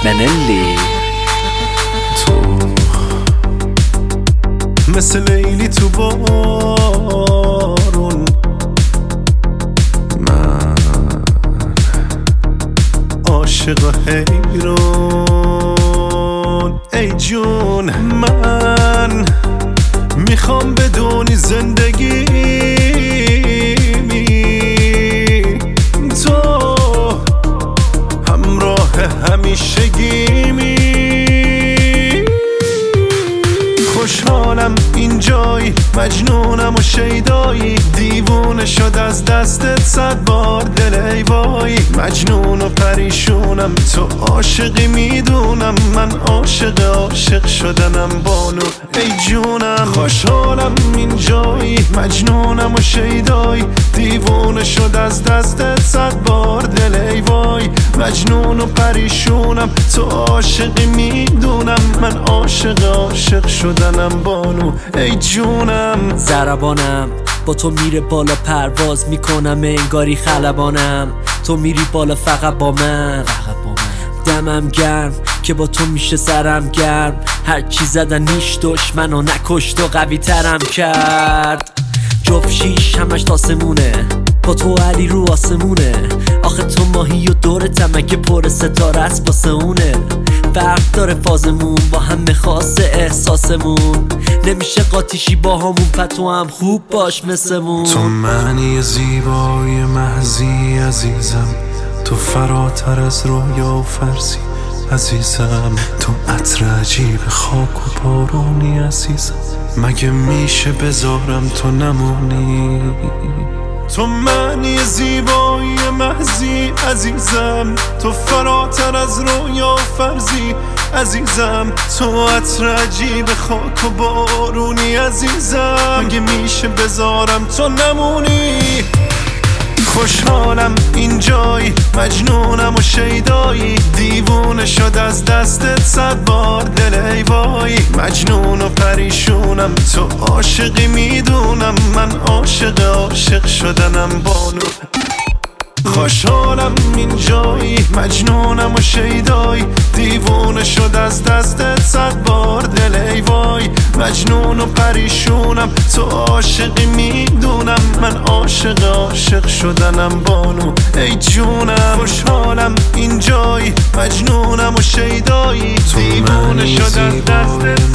بنلی. تو مثل لیلی تو بارون، من عاشق حیران. ای جون من میخوام بدونی زندگی تو همراه همیشگیمی. خوشحالم اینجایی، مجنونم و شیدایی، دیوونه شد از دستت 100 بار دل ای وای. مجنون و پریشونم، تو عاشقی میدونم، من عاشق شدنم بانو ای جونم. خوشحالم اینجایی، مجنونم و شیدایی، دیوونه شد از دستت 100 بار دل ای وای. مجنون و پریشونم، تو عاشقی میدونم، من عاشق شدنم بانو ای جونم. ضربانم با تو میره بالا، پرواز میکنم انگاری خلبانم. تو میری بالا فقط با من، دمم گرم که با تو میشه سرم گرم. هر چی زدن نیش دشمنو نکشت و قوی ترم کرد. جفت شیش همش تاسمونه، با تو علی رو آسمونه. آخه تو ماهی و دورتم اگه پر ستاره است واسه اونه. فرق داره فازمون با همه خاصه احساسمون، نمیشه قاطیشی با همون پتو هم خوب باش مثمون. تو معنی زیبای محضی عزیزم، تو فراتر از رویا و فرضی عزیزم. تو عطر عجیب خاک و بارونی عزیزم، مگه میشه بذارم تو نمونی. تو معنی زیبایی محضی عزیزم، تو فراتر از رویا و فرضی عزیزم. تو عطر عجیب خاک و بارونی عزیزم، مگه میشه بذارم تو نمونی. خوشحالم اینجایی، مجنونم و شیدایی، دیوونه شد از دستت 100 بار دل ای وای. مجنون و پریشونم، تو عاشقی میدونم، من عاشق شدنم بانو. خوشحالم اینجایی، مجنونم و شیدایی، دیوونه شد از دستت 100 بار دل ای وای. مجنون و پریشونم، تو عاشقی میدونم، من عاشق شدنم بانو ای جونم. خوشحالم اینجایی، مجنونم و شیدایی، دیوونه شد از دستت